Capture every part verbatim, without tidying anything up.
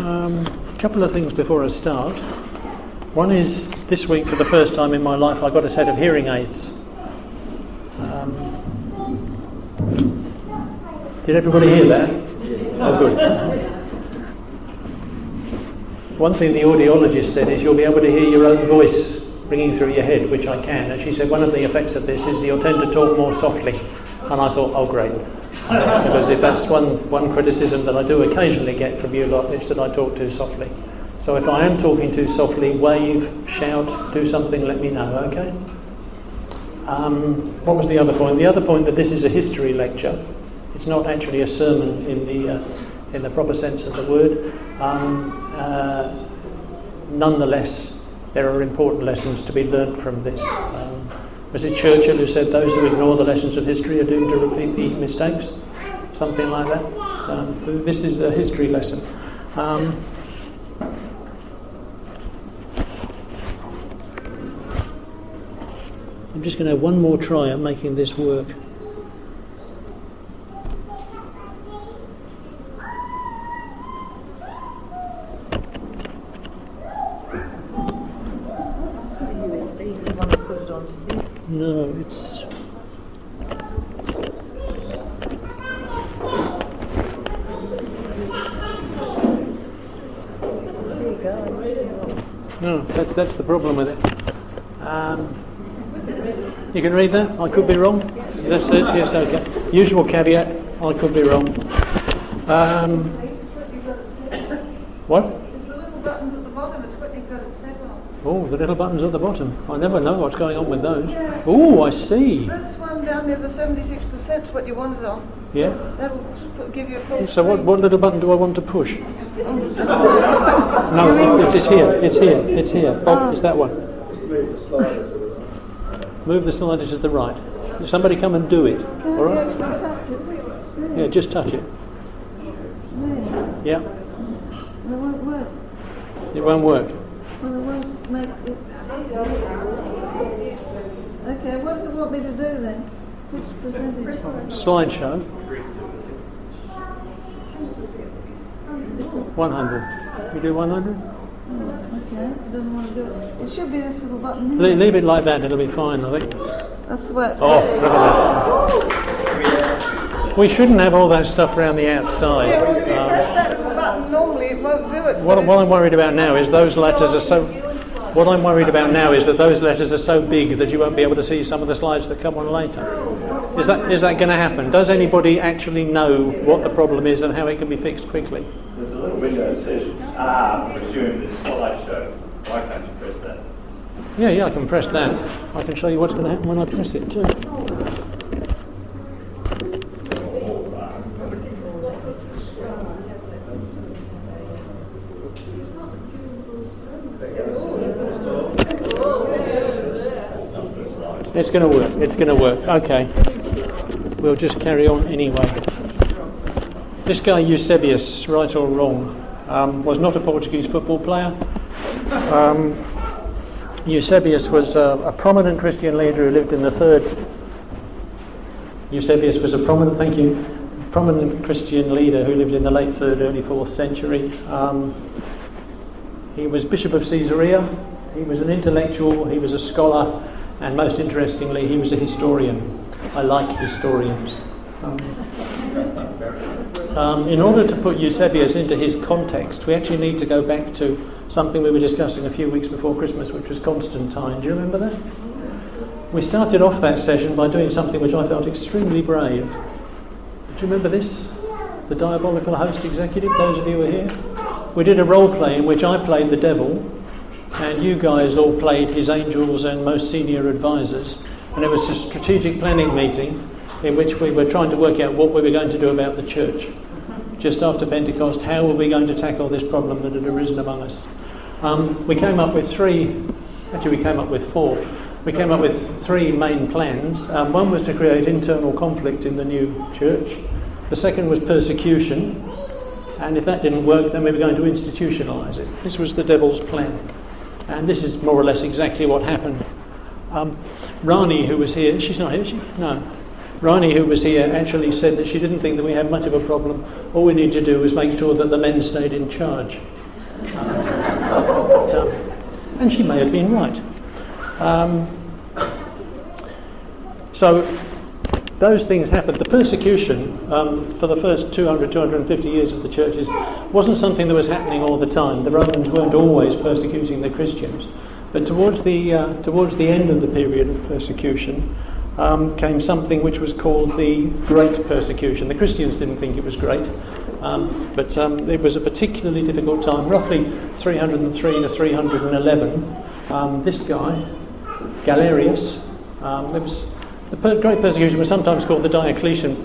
Um, a couple of things before I start. One is, this week for the first time in my life I got a set of hearing aids. Um, did everybody hear that? Oh, good. One thing the audiologist said is you'll be able to hear your own voice ringing through your head, which I can. And she said one of the effects of this is you'll tend to talk more softly. And I thought, oh great. Because if that's one, one criticism that I do occasionally get from you lot, it's that I talk too softly. So if I am talking too softly, wave, shout, do something, let me know, okay? Um, what was the other point? The other point that this is a history lecture. It's not actually a sermon in the uh, in the proper sense of the word. Um, uh, nonetheless, there are important lessons to be learnt from this. Um, was it Churchill who said those who ignore the lessons of history are doomed to repeat the mistakes? Something like that. Um, this is a history lesson. Um, I'm just going to have one more try at making this work. No, it's... No, that, that's the problem with it. Um, you can read that? I could be wrong. That's it? Yes, okay. Usual caveat, I could be wrong. Um, what? It's the little buttons at the bottom, it's what you've got it set on. Oh, the little buttons at the bottom. I never know what's going on with those. Yeah. Oh, I see. This one down near the seventy-six percent is what you want it on. Yeah? That'll give you a full So what, what little button do I want to push? Oh. No, it's, it's here, it's here, it's here. Oh, Oh. it's that one. Move the slider to the right. Somebody come and do it. Can't All you right? actually touch it? There. Yeah, just touch it. There. Yeah. It won't work. It won't work. Well, it won't make it... Okay, what does it want me to do then? Which percentage? Slideshow. one hundred. You do one hundred? Oh, okay, it doesn't want to do it. It should be this little button here. Le- leave it like that, it'll be fine, I think. That's the way. Oh, look at that. We shouldn't have all that stuff around the outside. Yeah, well, if you Um, press that little button normally, it won't do it. What, but what I'm it's- worried about now is those letters are so... What I'm worried about now is that those letters are so big that you won't be able to see some of the slides that come on later. Is that is that going to happen? Does anybody actually know what the problem is and how it can be fixed quickly? There's a little window that says, ah, resume this slideshow. Why can't you press that? Yeah, yeah, I can press that. I can show you what's going to happen when I press it too. It's going to work. It's going to work. Okay. We'll just carry on anyway. This guy Eusebius, right or wrong, um, was not a Portuguese football player. Um, Eusebius was a, a prominent Christian leader who lived in the third. Eusebius was a prominent, thank you, prominent Christian leader who lived in the late third, early fourth century. Um, he was Bishop of Caesarea. He was an intellectual. He was a scholar. And most interestingly, he was a historian. I like historians. Um, um, in order to put Eusebius into his context, we actually need to go back to something we were discussing a few weeks before Christmas, which was Constantine. Do you remember that? We started off that session by doing something which I felt extremely brave. Do you remember this? The Diabolical Host Executive, those of you who are here? We did a role play in which I played the devil, and you guys all played his angels and most senior advisors. And it was a strategic planning meeting in which we were trying to work out what we were going to do about the church. Just after Pentecost, how were we going to tackle this problem that had arisen among us? Um, we came up with three, actually we came up with four. We came up with three main plans. Um, one was to create internal conflict in the new church. The second was persecution. And if that didn't work, then we were going to institutionalise it. This was the devil's plan. And this is more or less exactly what happened. Um, Rani, who was here, she's not here, is she? No. Rani, who was here, actually said that she didn't think that we had much of a problem. All we need to do was make sure that the men stayed in charge. but, um, and she may have been right. Um, so those things happened. The persecution um, for the first two hundred, two hundred fifty years of the churches wasn't something that was happening all the time. The Romans weren't always persecuting the Christians. But towards the, uh, towards the end of the period of persecution, Um, came something which was called the Great Persecution. The Christians didn't think it was great, um, but um, it was a particularly difficult time. Roughly three hundred three to three hundred eleven, um, this guy, Galerius, um, it was, the per- Great Persecution was sometimes called the Diocletian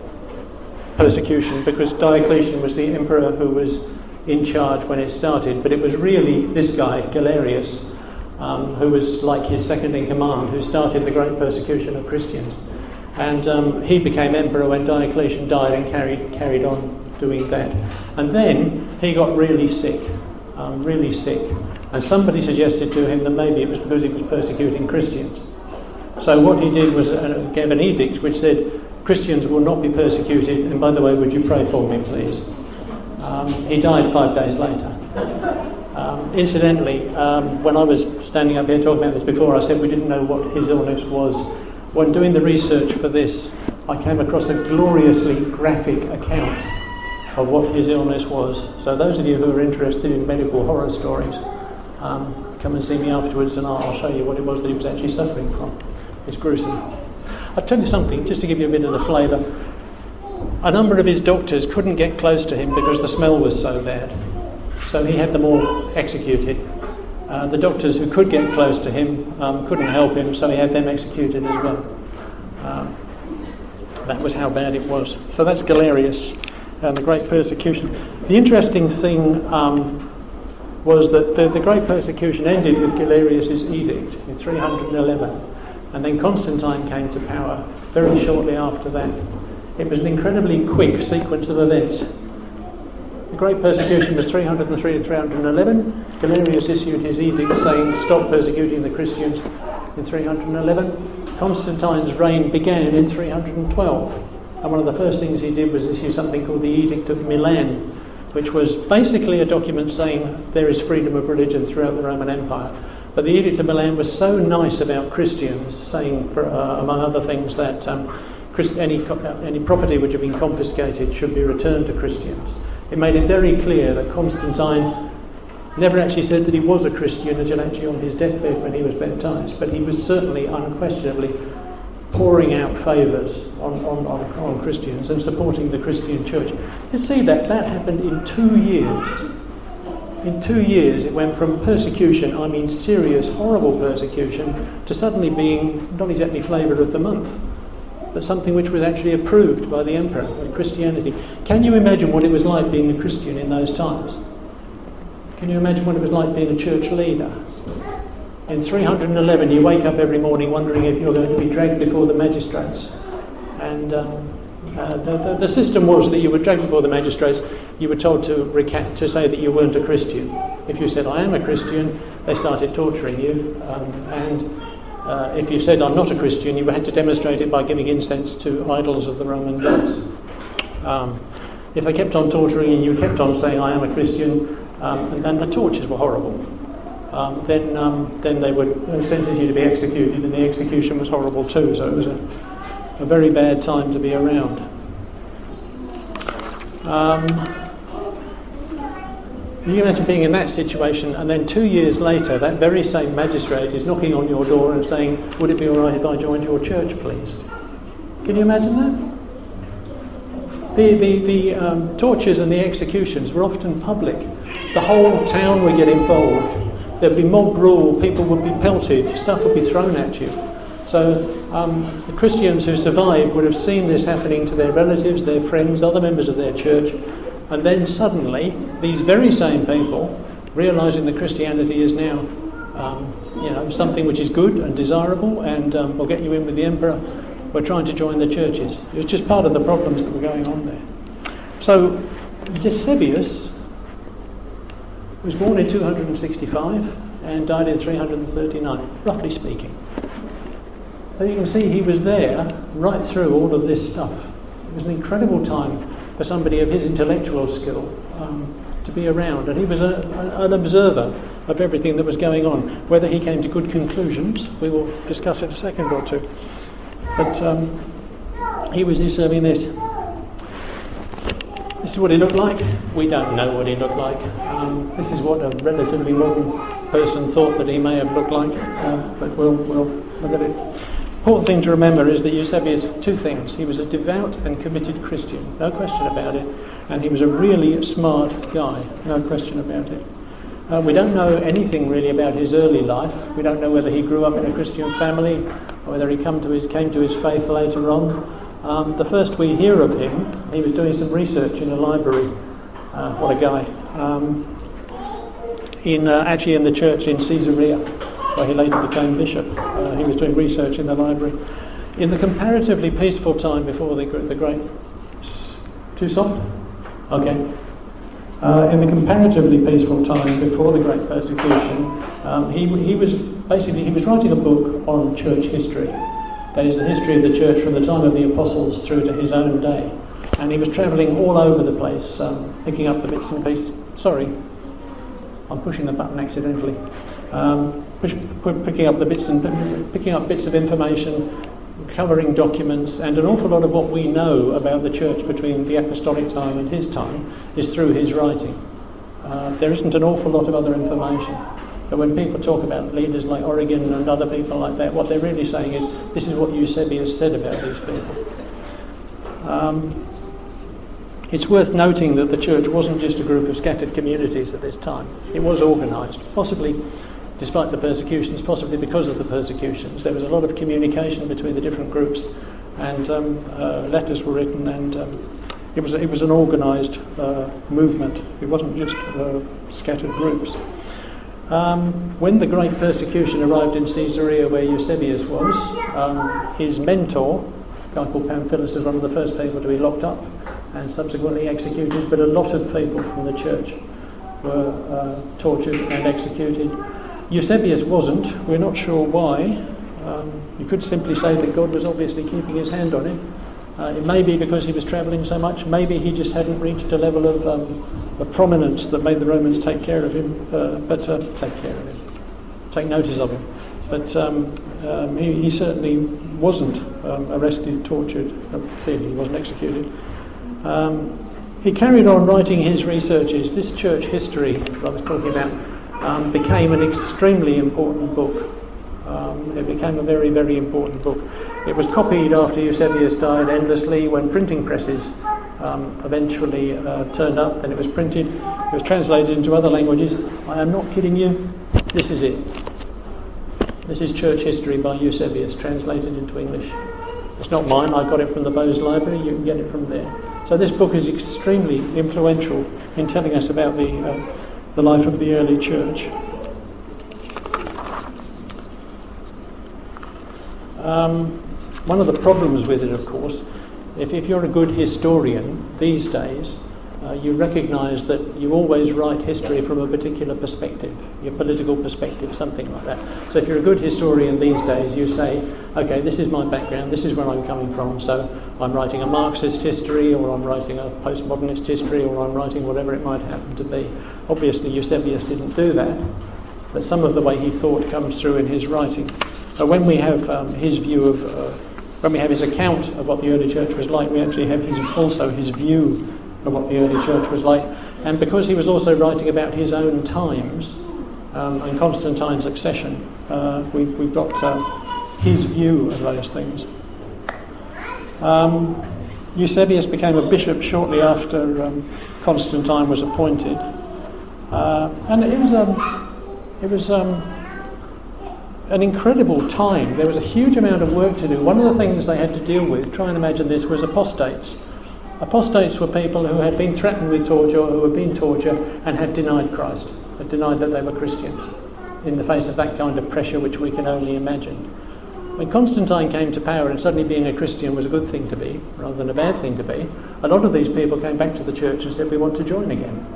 Persecution because Diocletian was the emperor who was in charge when it started, but it was really this guy, Galerius, Um, who was like his second in command, who started the great persecution of Christians. And um, he became emperor when Diocletian died and carried carried on doing that. And then he got really sick, um, really sick. And somebody suggested to him that maybe it was because he was persecuting Christians. So what he did was uh, gave an edict which said, Christians will not be persecuted, and by the way, would you pray for me, please? Um, he died five days later. Um, incidentally, um, when I was standing up here talking about this before, I said we didn't know what his illness was. When doing the research for this, I came across a gloriously graphic account of what his illness was. So those of you who are interested in medical horror stories, um, come and see me afterwards and I'll, I'll show you what it was that he was actually suffering from. It's gruesome. I'll tell you something, just to give you a bit of the flavour. A number of his doctors couldn't get close to him because the smell was so bad. So he had them all executed. Uh, the doctors who could get close to him um, couldn't help him, so he had them executed as well. Um, that was how bad it was. So that's Galerius and the Great Persecution. The interesting thing um, was that the, the Great Persecution ended with Galerius' edict in three hundred eleven, and then Constantine came to power very shortly after that. It was an incredibly quick sequence of events. The Great Persecution was three hundred three to three hundred eleven. Galerius issued his edict saying stop persecuting the Christians in three hundred eleven. Constantine's reign began in three hundred twelve. And one of the first things he did was issue something called the Edict of Milan, which was basically a document saying there is freedom of religion throughout the Roman Empire. But the Edict of Milan was so nice about Christians, saying, for, uh, among other things, that um, Christ- any, any property which had been confiscated should be returned to Christians. It made it very clear that Constantine never actually said that he was a Christian until actually on his deathbed when he was baptised, but he was certainly unquestionably pouring out favours on, on, on, on Christians and supporting the Christian church. You see that, that happened in two years. In two years it went from persecution, I mean serious, horrible persecution, to suddenly being not exactly flavour of the month, but something which was actually approved by the emperor of Christianity. Can you imagine what it was like being a Christian in those times? Can you imagine what it was like being a church leader? In three hundred eleven, you wake up every morning wondering if you're going to be dragged before the magistrates. And um, uh, the, the, the system was that you were dragged before the magistrates, you were told to recant, to say that you weren't a Christian. If you said, I am a Christian, they started torturing you. Um, and Uh, if you said, I'm not a Christian, you had to demonstrate it by giving incense to idols of the Roman gods. Um, if they kept on torturing you and you kept on saying, I am a Christian, um, and, and the tortures were horrible, um, then um, then they would sentence you to be executed, and the execution was horrible too, so it was a, a very bad time to be around. Um, You can imagine being in that situation, and then two years later, that very same magistrate is knocking on your door and saying, would it be all right if I joined your church, please? Can you imagine that? The, the, the um, tortures and the executions were often public. The whole town would get involved. There'd be mob rule, people would be pelted, stuff would be thrown at you. So um, the Christians who survived would have seen this happening to their relatives, their friends, other members of their church. And then suddenly, these very same people, realising that Christianity is now, um, you know, something which is good and desirable, and um, will get you in with the emperor, were trying to join the churches. It was just part of the problems that were going on there. So, Eusebius was born in two hundred sixty-five and died in three hundred thirty-nine, roughly speaking. So you can see he was there right through all of this stuff. It was an incredible time for somebody of his intellectual skill um, to be around, and he was a, a, an observer of everything that was going on. Whether he came to good conclusions, we will discuss in a second or two. But um, he was observing this. This is what he looked like. We don't know what he looked like. Um, this is what a relatively modern person thought that he may have looked like, uh, but we'll, we'll look at it. Important thing to remember is that Eusebius, two things. He was a devout and committed Christian, no question about it, and he was a really smart guy, no question about it. Uh, we don't know anything really about his early life. We don't know whether he grew up in a Christian family or whether he come to his, came to his faith later on. Um, the first we hear of him, he was doing some research in a library. Uh, what a guy. Um, in uh, actually in the church in Caesarea, where he later became bishop. Uh, he was doing research in the library. In the comparatively peaceful time before the, the great... Too soft? Okay. Uh, in the comparatively peaceful time before the Great Persecution, um, he, he was basically he was writing a book on church history. That is the history of the church from the time of the apostles through to his own day. And he was travelling all over the place, um, picking up the bits and pieces. Sorry, I'm pushing the button accidentally. Um, push, picking up the bits and picking up bits of information, covering documents, and an awful lot of what we know about the church between the apostolic time and his time is through his writing. Uh, there isn't an awful lot of other information. But when people talk about leaders like Origen and other people like that, what they're really saying is, this is what Eusebius said about these people. Um, it's worth noting that the church wasn't just a group of scattered communities at this time. It was organised, possibly despite the persecutions, possibly because of the persecutions. There was a lot of communication between the different groups, and um, uh, letters were written, and um, it was it was an organised uh, movement. It wasn't just uh, scattered groups. Um, when the great persecution arrived in Caesarea, where Eusebius was, um, his mentor, a guy called Pamphilus, was one of the first people to be locked up and subsequently executed, but a lot of people from the church were uh, tortured and executed. Eusebius wasn't. We're not sure why. Um, you could simply say that God was obviously keeping his hand on him. Uh, it may be because he was travelling so much. Maybe he just hadn't reached a level of, um, of prominence that made the Romans take care of him, uh, but uh, take care of him, take notice of him. But um, um, he, he certainly wasn't um, arrested, tortured. Uh, clearly, he wasn't executed. Um, he carried on writing his researches. This church history that I was talking about um, became an extremely important book. Um, it became a very, very important book. It was copied after Eusebius died endlessly when printing presses um, eventually uh, turned up, and it was printed. It was translated into other languages. I am not kidding you. This is it. This is Church History by Eusebius, translated into English. It's not mine. I got it from the Bowes Library. You can get it from there. So this book is extremely influential in telling us about the uh, the life of the early church. Um, one of the problems with it, of course, if, if you're a good historian these days, uh, you recognise that you always write history from a particular perspective, your political perspective, something like that. So if you're a good historian these days, you say, okay, this is my background, this is where I'm coming from, so I'm writing a Marxist history, or I'm writing a postmodernist history, or I'm writing whatever it might happen to be. Obviously, Eusebius didn't do that, but some of the way he thought comes through in his writing. Uh, when we have um, his view of, uh, when we have his account of what the early church was like, we actually have his, also his view of what the early church was like. And because he was also writing about his own times um, and Constantine's accession, uh, we've, we've got uh, his view of those things. Um, Eusebius became a bishop shortly after um, Constantine was appointed. Uh, and it was, um, it was um, an incredible time. There was a huge amount of work to do. One of the things they had to deal with, try and imagine this, was apostates. Apostates were people who had been threatened with torture, or who had been tortured and had denied Christ, had denied that they were Christians, in the face of that kind of pressure which we can only imagine. When Constantine came to power, and suddenly being a Christian was a good thing to be, rather than a bad thing to be, a lot of these people came back to the church and said, we want to join again.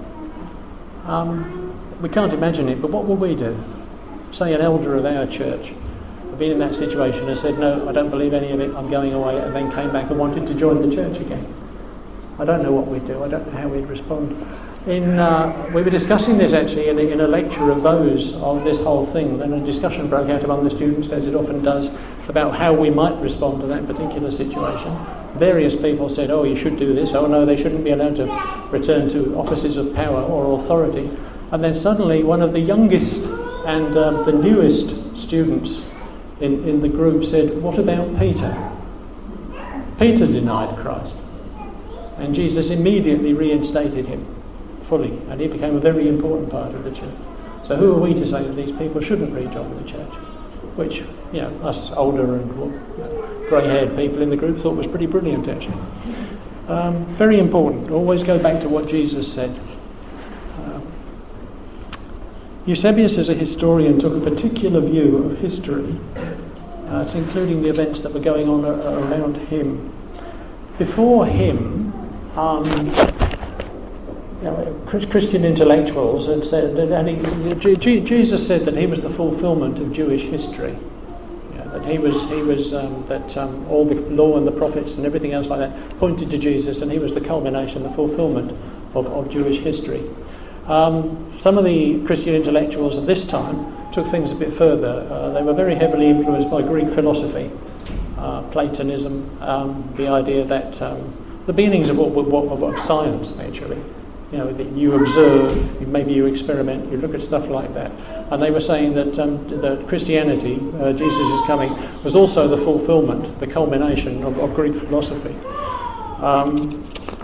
Um, we can't imagine it, but what will we do? Say an elder of our church been in that situation and said, no, I don't believe any of it, I'm going away, and then came back and wanted to join the church again. I don't know what we'd do, I don't know how we'd respond. In, uh, we were discussing this actually in a, in a lecture of Vos on this whole thing, and a discussion broke out among the students, as it often does, about how we might respond to that particular situation. Various people said, oh, you should do this, oh no, they shouldn't be allowed to return to offices of power or authority. And then suddenly one of the youngest and uh, the newest students in, in the group said, what about Peter? Peter denied Christ. And Jesus immediately reinstated him fully, and he became a very important part of the church. So who are we to say that these people shouldn't rejoin the church? Which, you know, us older and you know, grey-haired people in the group thought was pretty brilliant, actually. Um, very important. Always go back to what Jesus said. Um, Eusebius, as a historian, took a particular view of history. Uh, it's including the events that were going on a- around him. Before him, um, you know, Christian intellectuals had said that, and he, G- Jesus said that he was the fulfilment of Jewish history. You know, that he was, he was um, that um, all the law and the prophets and everything else like that pointed to Jesus, and he was the culmination, the fulfilment of, of Jewish history. Um, some of the Christian intellectuals of this time took things a bit further. Uh, they were very heavily influenced by Greek philosophy, uh, Platonism, um, the idea that um, the beginnings of what, what of, of science, actually. You know, that you observe, maybe you experiment, you look at stuff like that. And they were saying that, um, that Christianity, uh, Jesus is coming, was also the fulfilment, the culmination of, of Greek philosophy. Um,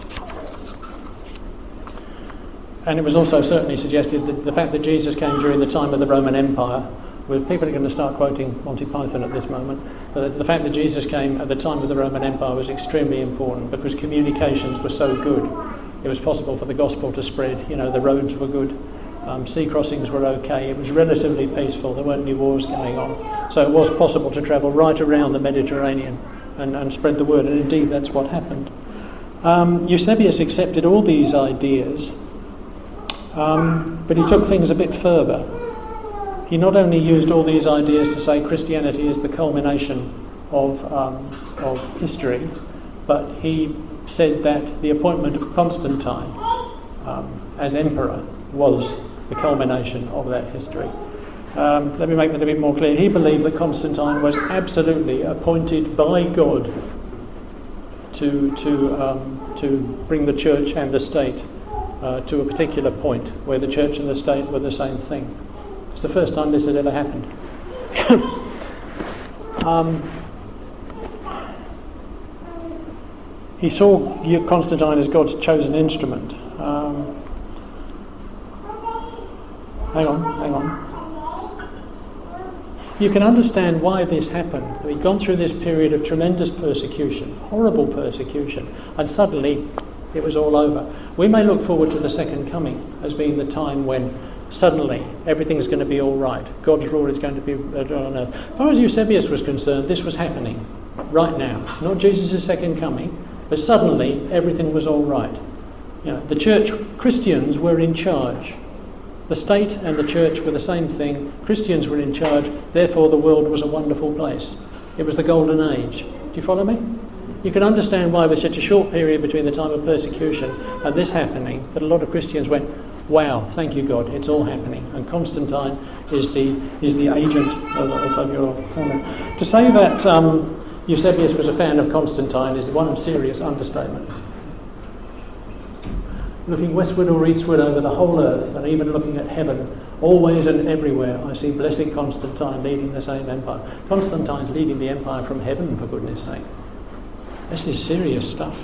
and it was also certainly suggested that the fact that Jesus came during the time of the Roman Empire, where people are going to start quoting Monty Python at this moment, but the fact that Jesus came at the time of the Roman Empire was extremely important because communications were so good. It was possible for the gospel to spread. You know, the roads were good, um, sea crossings were okay. It was relatively peaceful. There weren't any wars going on, so it was possible to travel right around the Mediterranean and, and spread the word. And indeed, that's what happened. Um, Eusebius accepted all these ideas, um, but he took things a bit further. He not only used all these ideas to say Christianity is the culmination of um, of history, but he said that the appointment of Constantine um, as emperor was the culmination of that history. Um, let me make that a bit more clear. He believed that Constantine was absolutely appointed by God to to um, to bring the church and the state uh, to a particular point where the church and the state were the same thing. It's the first time this had ever happened. um, He saw Constantine as God's chosen instrument. Um, hang on, hang on. You can understand why this happened. He'd gone through this period of tremendous persecution, horrible persecution, and suddenly it was all over. We may look forward to the second coming as being the time when suddenly everything's going to be all right. God's rule is going to be on earth. As far as Eusebius was concerned, this was happening right now. Not Jesus' second coming, but suddenly everything was all right. You know, the church, Christians were in charge. The state and the church were the same thing. Christians were in charge, therefore the world was a wonderful place. It was the golden age. Do you follow me? You can understand why with such a short period between the time of persecution and this happening, that a lot of Christians went, wow, thank you God, it's all happening. And Constantine is the is the agent of, of, of your... To say that um, Eusebius was a fan of Constantine is one serious understatement. Looking westward or eastward over the whole earth, and even looking at heaven, always and everywhere, I see blessed Constantine leading the same empire. Constantine's leading the empire from heaven, for goodness sake. This is serious stuff.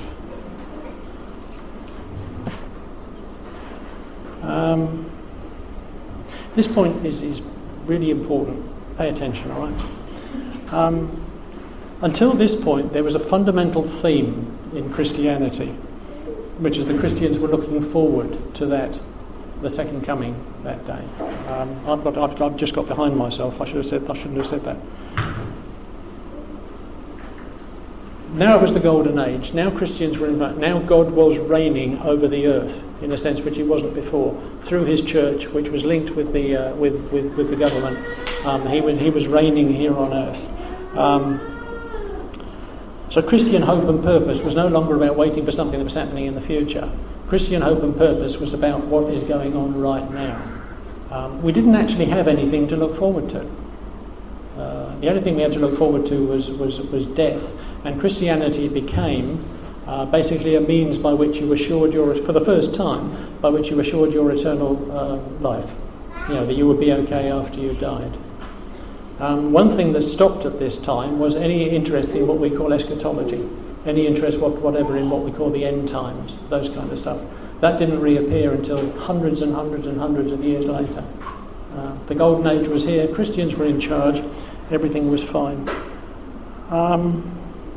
Um, this point is, is really important. Pay attention, all right? Um, Until this point, there was a fundamental theme in Christianity, which is the Christians were looking forward to that, the second coming that day. Um, I've, got, I've, I've just got behind myself. I should have said. I shouldn't have said that. Now it was the golden age. Now Christians were in. Now God was reigning over the earth in a sense which He wasn't before, through His church, which was linked with the uh, with, with with the government, Um, he, was, he was reigning here on earth. Um, so Christian hope and purpose was no longer about waiting for something that was happening in the future. Christian hope and purpose was about what is going on right now. Um, we didn't actually have anything to look forward to. Uh, the only thing we had to look forward to was, was, was death, and Christianity became uh, basically a means by which you assured your, for the first time, by which you assured your eternal uh, life. You know, that you would be okay after you died. Um, one thing that stopped at this time was any interest in what we call eschatology, any interest what, whatever in what we call the end times, those kind of stuff. That didn't reappear until hundreds and hundreds and hundreds of years later. Uh, the golden age was here, Christians were in charge, everything was fine. Um,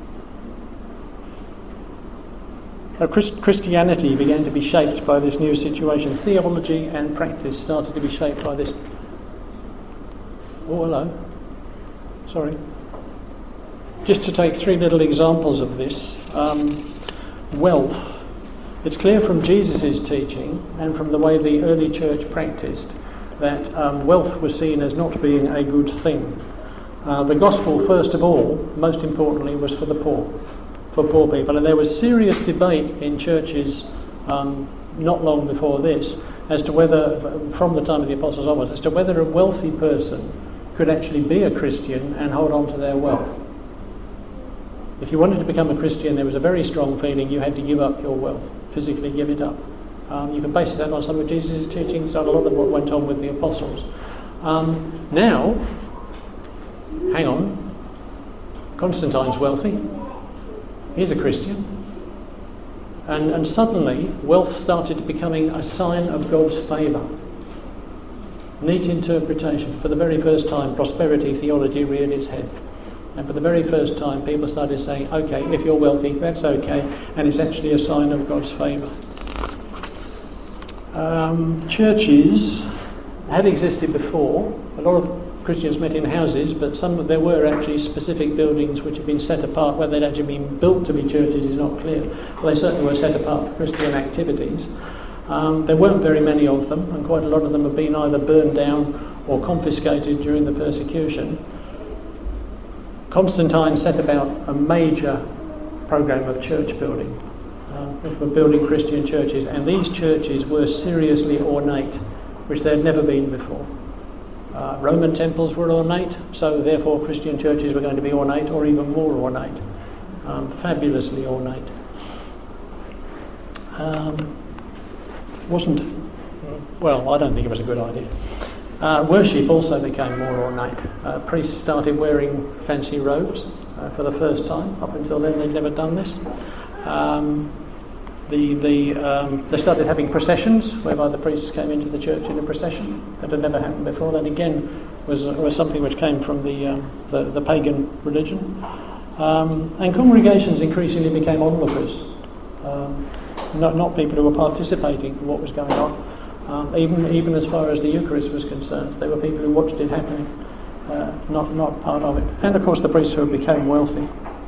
uh, Christ- Christianity began to be shaped by this new situation. Theology and practice started to be shaped by this. Oh, hello. Sorry. Just to take three little examples of this. Um, wealth. It's clear from Jesus' teaching and from the way the early church practiced that um, wealth was seen as not being a good thing. Uh, the gospel, first of all, most importantly, was for the poor, for poor people. And there was serious debate in churches um, not long before this as to whether, from the time of the apostles onwards, as to whether a wealthy person could actually be a Christian and hold on to their wealth. If you wanted to become a Christian, there was a very strong feeling you had to give up your wealth, physically give it up. Um, you can base that on some of Jesus' teachings, on a lot of what went on with the apostles. Um, now, hang on, Constantine's wealthy. He's a Christian. And, and suddenly, wealth started becoming a sign of God's favour. Neat interpretation. For the very first time, prosperity theology reared its head. And for the very first time, people started saying, okay, if you're wealthy, that's okay, and it's actually a sign of God's favour. Um, churches had existed before. A lot of Christians met in houses, but some of, there were actually specific buildings which had been set apart. Whether they'd actually been built to be churches is not clear. Well, they certainly were set apart for Christian activities. Um, there weren't very many of them, and quite a lot of them have been either burned down or confiscated during the persecution. Constantine set about a major program of church building, uh, for building Christian churches, and these churches were seriously ornate, which they had never been before. Uh, Roman temples were ornate, so therefore Christian churches were going to be ornate, or even more ornate, um, fabulously ornate. Um, wasn't, well, I don't think it was a good idea. Uh, worship also became more ornate. Uh, priests started wearing fancy robes uh, for the first time. Up until then, they'd never done this. Um, the the um, they started having processions, whereby the priests came into the church in a procession. That had never happened before. That again was was something which came from the um, the, the pagan religion. Um, and congregations increasingly became onlookers, um, not not people who were participating in what was going on. Um, even even as far as the Eucharist was concerned, there were people who watched it happening, uh, not not part of it. And of course, the priesthood became wealthy.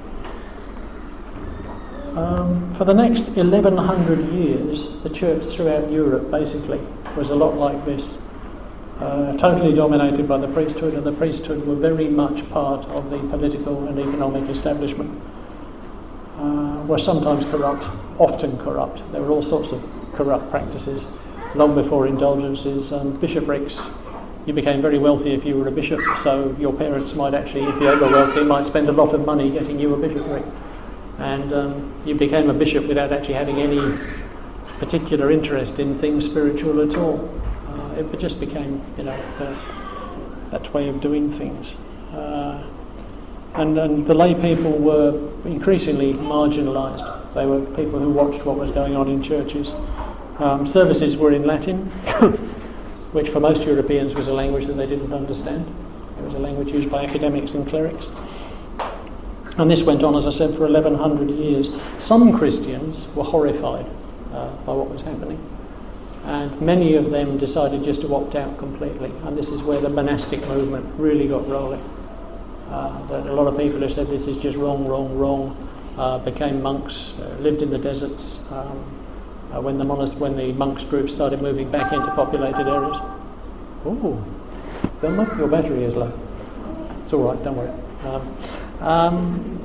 Um, for the next eleven hundred years, the church throughout Europe basically was a lot like this, uh, totally dominated by the priesthood, and the priesthood were very much part of the political and economic establishment. Uh, were sometimes corrupt, often corrupt. There were all sorts of corrupt practices. Long before indulgences, um, bishoprics, you became very wealthy if you were a bishop, so your parents might actually, if you were wealthy, might spend a lot of money getting you a bishopric. And um, you became a bishop without actually having any particular interest in things spiritual at all. Uh, it just became, you know, uh, that way of doing things. Uh, and, and the lay people were increasingly marginalised. They were people who watched what was going on in churches. Um, services were in Latin, which for most Europeans was a language that they didn't understand. It was a language used by academics and clerics. And this went on, as I said, for eleven hundred years. Some Christians were horrified uh, by what was happening, and many of them decided just to opt out completely. And this is where the monastic movement really got rolling. Uh, that a lot of people who said this is just wrong, wrong, wrong, uh, became monks, uh, lived in the deserts, um, Uh, when the monast- when the monks group started moving back into populated areas. Ooh, Thelma, your battery is low. It's all right, don't worry. Um, um,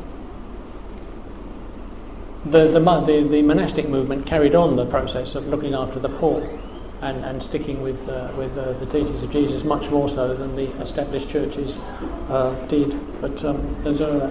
the, the, the, the monastic movement carried on the process of looking after the poor and, and sticking with, uh, with uh, the teachings of Jesus much more so than the established churches uh, did. But um, there's a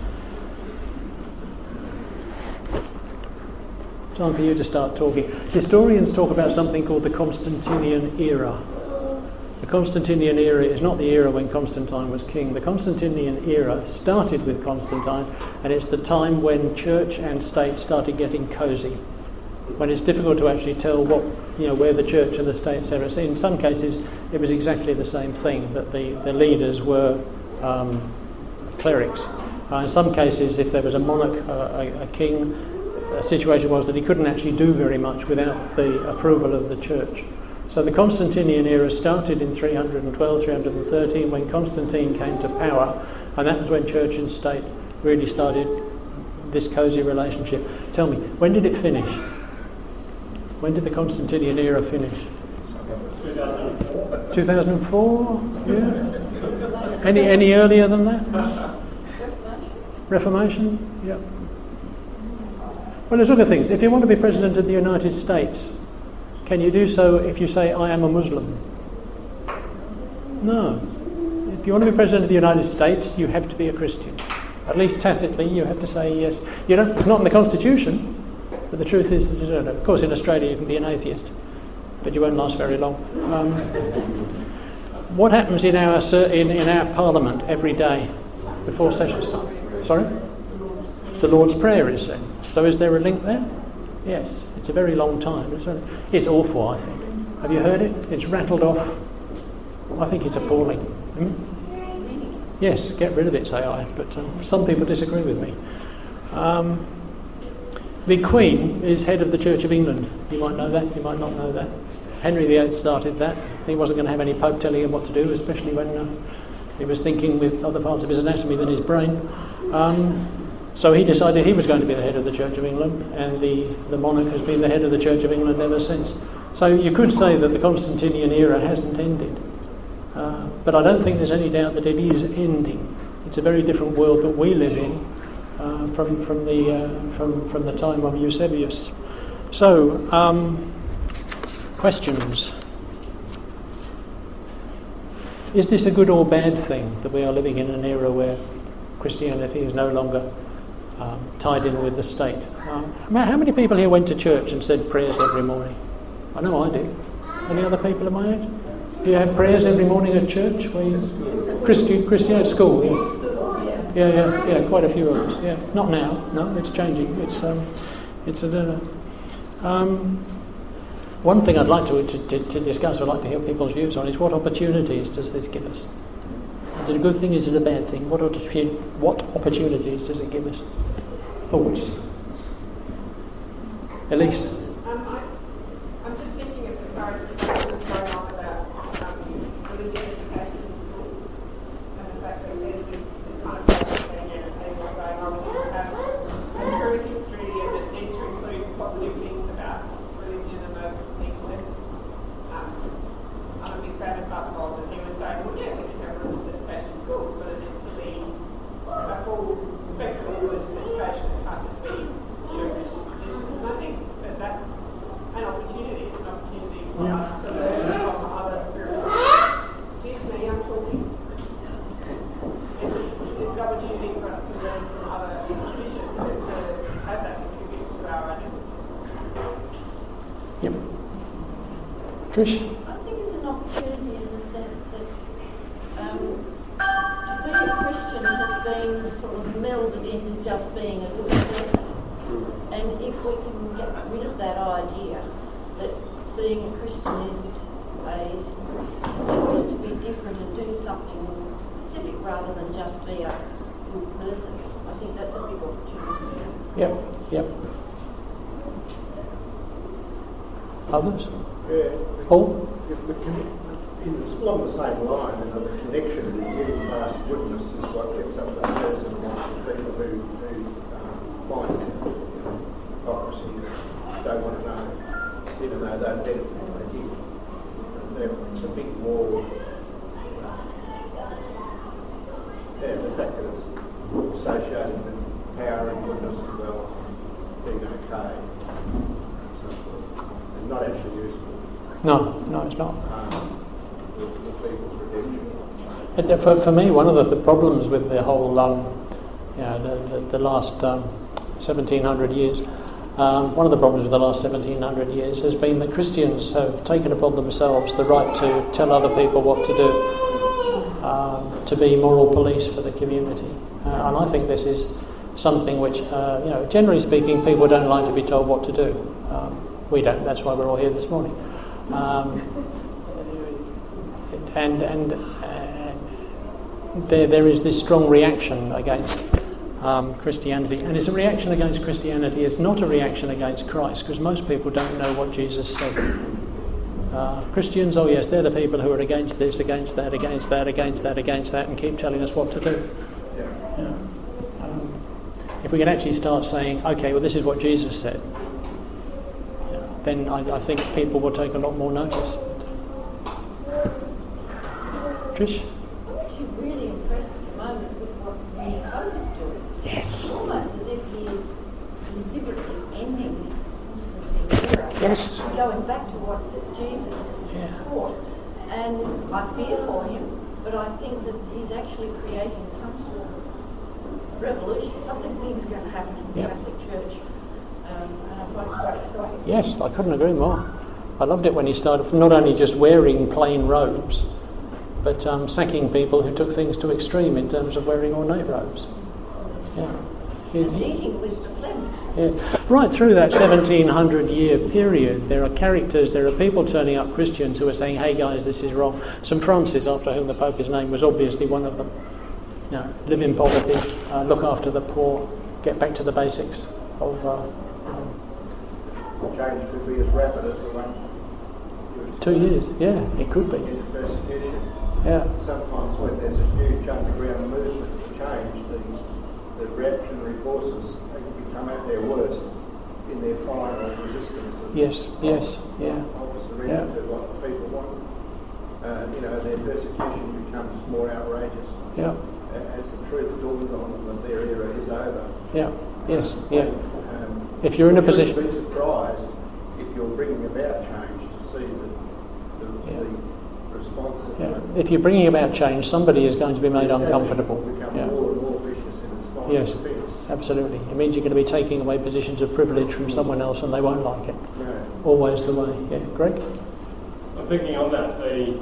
time for you to start talking. Historians talk about something called the Constantinian era. The Constantinian era is not the era when Constantine was king. The Constantinian era started with Constantine, and it's the time when church and state started getting cosy, when it's difficult to actually tell what, you know, where the church and the state are. In some cases, it was exactly the same thing, that the, the leaders were um, clerics. Uh, in some cases, if there was a monarch, uh, a, a king, the situation was that he couldn't actually do very much without the approval of the church. So the Constantinian era started in three twelve, three thirteen when Constantine came to power, and that was when church and state really started this cosy relationship. Tell me, when did it finish? When did the Constantinian era finish? two thousand four. two thousand four? Yeah. Any any earlier than that? Reformation? Yeah. Well, let's look at things. If you want to be president of the United States, can you do so if you say, I am a Muslim? No. If you want to be president of the United States, you have to be a Christian. At least tacitly, you have to say yes. You don't, it's not in the Constitution, but the truth is that you don't know. Of course, in Australia, you can be an atheist, but you won't last very long. Um, what happens in our, in, in our Parliament every day before session starts? Sorry? The Lord's Prayer is said. So is there a link there? Yes. It's a very long time. It's, it's awful, I think. Have you heard it? It's rattled off. I think it's appalling. Hmm? Yes, get rid of it, say I. But um, some people disagree with me. Um, the Queen is head of the Church of England. You might know that, you might not know that. Henry the Eighth started that. He wasn't going to have any Pope telling him what to do, especially when uh, he was thinking with other parts of his anatomy than his brain. Um, So he decided he was going to be the head of the Church of England, and the, the monarch has been the head of the Church of England ever since. So you could say that the Constantinian era hasn't ended. Uh, but I don't think there's any doubt that it is ending. It's a very different world that we live in uh, from, from, the, uh, from, from the time of Eusebius. So, um, questions? Is this a good or bad thing that we are living in an era where Christianity is no longer Um, tied in with the state? Um, how many people here went to church and said prayers every morning? I know I did. Any other people of my age? Do you have prayers every morning at church? Where you, Christian, Christian at school, yeah. Yeah, yeah, yeah, quite a few of us, yeah. Not now, no, it's changing. It's um, it's a, uh, um, one thing I'd like to, to, to discuss, I'd like to hear people's views on, is what opportunities does this give us? Is it a good thing? Is it a bad thing? What, what opportunities does it give us? Thoughts? Elise? Um, I, I'm just thinking of the current discussion that's going on about um, religious education in schools, and the fact that there's this, this kind of thing and people are saying, oh, we need to have a true history and it needs to include positive things about religion and those people. And, um, I'm a big fan of Buckhold, and he was saying, well, yeah, we can have religious education in schools, but it needs to be a full spectrum of religious education. It can't just be Jewish traditions. And I think that that's an opportunity. It's an opportunity for Yeah. us to learn from other spiritual. Excuse me, I'm talking. It's, it's an opportunity for us to learn from other traditions and to have that contribute to our identity. Yep. Trish? I think it's an opportunity in the sense that um, to be a Christian has been sort of melded into just being a good person. And if we can get rid of that idea that being a Christian is a choice to be different and do something specific rather than just be a good person, I think that's a big opportunity. Yep, yep. Others? Yeah. Paul? If the con- in the, along the same line, and the connection with getting past goodness is what gets up that person amongst the people who, who um, find hypocrisy, don't want to know, even though they've done it they did. And there- it's a big wall the fact that it's associated with power and goodness and wealth and being okay and so forth. It's not actually useful. No, no, it's not. Um, the, the people's redemption. But for, for me, one of the, the problems with the whole, um, you know, the, the, the last um, seventeen hundred years, um, one of the problems with the last seventeen hundred years has been that Christians have taken upon themselves the right to tell other people what to do, um, to be moral police for the community. Uh, and I think this is something which, uh, you know, generally speaking, people don't like to be told what to do. Um, we don't. That's why we're all here this morning. Um, and and uh, there there is this strong reaction against um, Christianity, and it's a reaction against Christianity. It's not a reaction against Christ, because most people don't know what Jesus said. Uh, Christians, oh yes, they're the people who are against this, against that, against that, against that, against that, and keep telling us what to do. Yeah. Yeah. Um, if we can actually start saying, okay, well, this is what Jesus said, yeah, then I, I think people will take a lot more notice. Trish? I'm actually really impressed at the moment with what Ian Cope is doing. Yes. It's almost as if he is deliberately ending this Constantine era. Yes. And going back to what Jesus Yeah. taught. And I fear for him, but I think that he's actually creating some sort of revolution. Something big's going to happen in the Yep. Catholic Church. Um, and I find it quite exciting. Yes, I couldn't agree more. I loved it when he started from not only just wearing plain robes, but um, sacking people who took things to extreme in terms of wearing ornate robes. Yeah. He- And he- eating with the plebs. Yeah. Right through that seventeen hundred year period, there are characters, there are people turning up, Christians, who are saying, hey guys, this is wrong. Saint Francis, after whom the Pope is named, was obviously one of them. You know, live in poverty, uh, look after the poor, get back to the basics of... Uh, um, The change could be as rapid as the one you explained. two years, yeah, it could be. In persecution. Yeah, Sometimes when there's a huge underground movement to change, the, the reactionary forces they become at their worst in their final resistance. of- yes, yes, yeah, Of surrender Yeah. to what the people want. Uh, you know, their persecution becomes more outrageous yeah, a- as the truth dawns on them that their era is over. yeah, yes, yeah. Um, If you're in a you shouldn't position... be surprised if you're bringing about change to see the, the, Yeah. the response of Yeah. the If you're bringing about change, somebody is going to be made uncomfortable. will become Yeah. more and more vicious in response Yes. to this. Absolutely. It means you're going to be taking away positions of privilege from someone else and they won't like it. No. Always the way. Yeah. Greg? I'm thinking on that, the,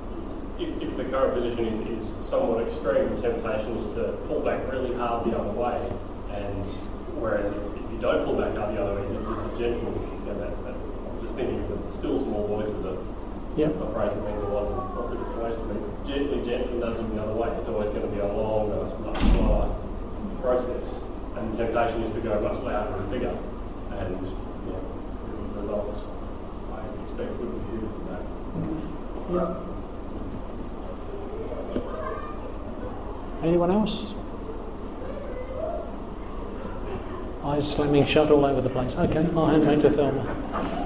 if, if the current position is, is somewhat extreme, the temptation is to pull back really hard the other way. And whereas if, if you don't pull back hard the other way, it's, it's a gentle, you know, that, that, I'm just thinking of the still small voice is a, Yeah. a phrase that means a lot of lots of different ways to me. Gently, gently doesn't mean the other way. It's always going to be a longer, much slower process. And the temptation is to go much louder and bigger. And you know, the results I expect wouldn't be huge from that. Yeah. Anyone else? Eyes slamming shut all over the place. Okay, I'll hand back to Thelma.